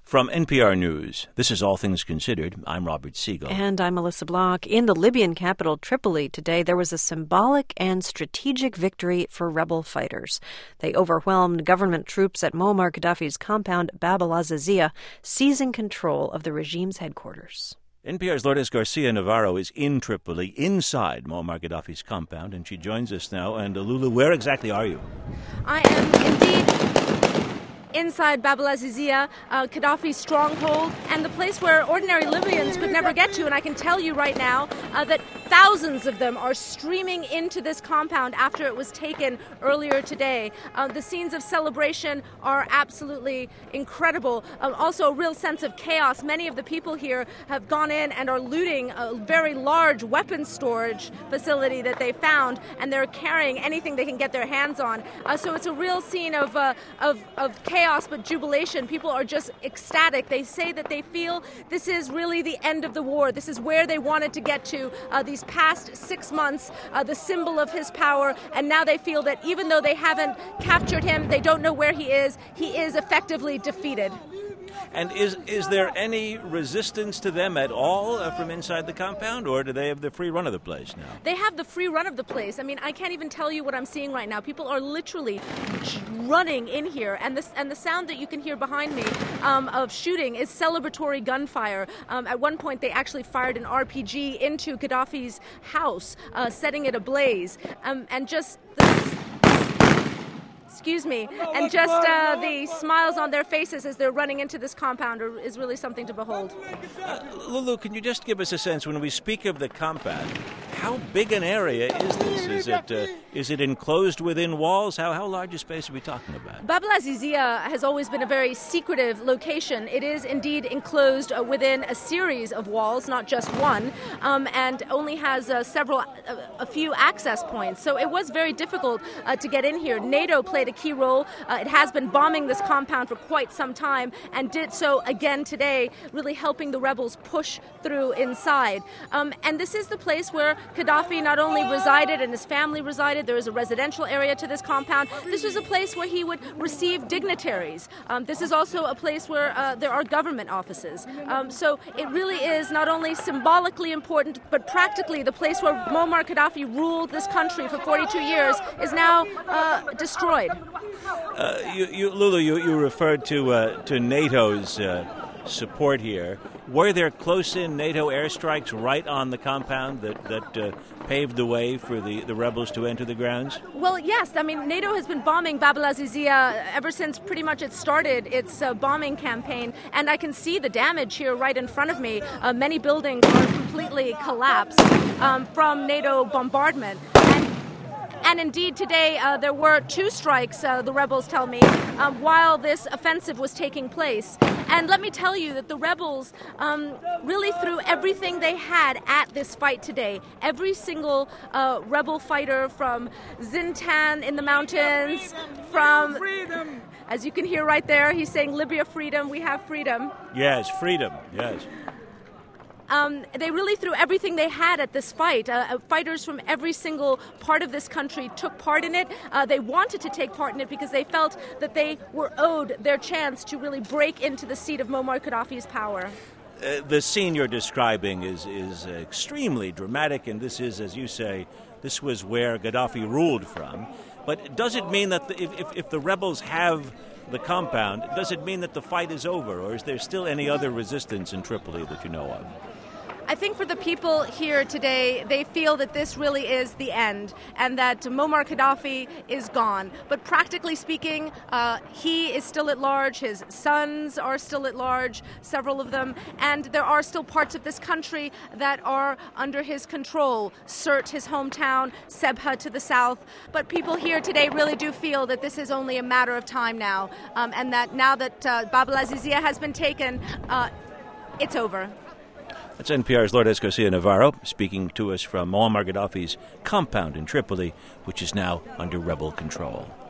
From NPR News, this is All Things Considered. I'm Robert Siegel. And I'm Melissa Block. In the Libyan capital, Tripoli, today, there was a symbolic and strategic victory for rebel fighters. They overwhelmed government troops at Muammar Gaddafi's compound, Bab al-Azizia, seizing control of the regime's headquarters. NPR's Lourdes Garcia Navarro is in Tripoli, inside Muammar Gaddafi's compound, and she joins us now. And Lulu, where exactly are you? I am indeed inside Bab al-Azizia, Gaddafi's stronghold, and the place where ordinary Libyans could never get to. And I can tell you right now that thousands of them are streaming into this compound after it was taken earlier today. The scenes of celebration are absolutely incredible. Also a real sense of chaos. Many of the people here have gone in and are looting a very large weapons storage facility that they found, and they're carrying anything they can get their hands on. So it's a real scene of chaos but jubilation. People are just ecstatic. They say that they feel this is really the end of the war. This is where they wanted to get to these past 6 months, the symbol of his power, and now they feel that even though they haven't captured him, they don't know where he is effectively defeated. And is there any resistance to them at all from inside the compound, or do they have the free run of the place now? They have the free run of the place. I mean, I can't even tell you what I'm seeing right now. People are literally running in here, and the sound that you can hear behind me of shooting is celebratory gunfire. At one point, they actually fired an RPG into Gaddafi's house, setting it ablaze, and just the smiles on their faces as they're running into this compound is really something to behold. Lulu, can you just give us a sense, when we speak of the compound, how big an area is this? Is it enclosed within walls? How large a space are we talking about? Bab al-Azizia has always been a very secretive location. It is indeed enclosed within a series of walls, not just one, and only has a few access points. So it was very difficult to get in here. NATO played a key role. It has been bombing this compound for quite some time and did so again today, really helping the rebels push through inside. And this is the place where Gaddafi not only resided and his family resided. There is a residential area to this compound. This was a place where he would receive dignitaries. This is also a place where there are government offices. So it really is not only symbolically important, but practically the place where Muammar Gaddafi ruled this country for 42 years is now destroyed. Lulu, you referred to NATO's support here. Were there close-in NATO airstrikes right on the compound that paved the way for the rebels to enter the grounds? Well, yes. I mean, NATO has been bombing Bab al-Azizia ever since pretty much it started its bombing campaign, and I can see the damage here right in front of me. Many buildings are completely collapsed from NATO bombardment. And indeed, today there were 2 strikes, the rebels tell me, while this offensive was taking place. And let me tell you that the rebels really threw everything they had at this fight today. Every single rebel fighter from Zintan in the mountains, from, as you can hear right there, he's saying, Libya freedom, we have freedom. Yes, freedom, yes. They really threw everything they had at this fight. Fighters from every single part of this country took part in it. They wanted to take part in it because they felt that they were owed their chance to really break into the seat of Muammar Gaddafi's power. The scene you're describing is extremely dramatic, and this is, as you say, this was where Gaddafi ruled from. But does it mean that if the rebels have the compound, does it mean that the fight is over, or is there still any other resistance in Tripoli that you know of? I think for the people here today, they feel that this really is the end and that Muammar Gaddafi is gone. But practically speaking, he is still at large. His sons are still at large, several of them. And there are still parts of this country that are under his control. Sirte, his hometown, Sebha to the south. But people here today really do feel that this is only a matter of time now. And that now that Bab al-Azizia has been taken, it's over. That's NPR's Lourdes Garcia Navarro speaking to us from Muammar Gaddafi's compound in Tripoli, which is now under rebel control.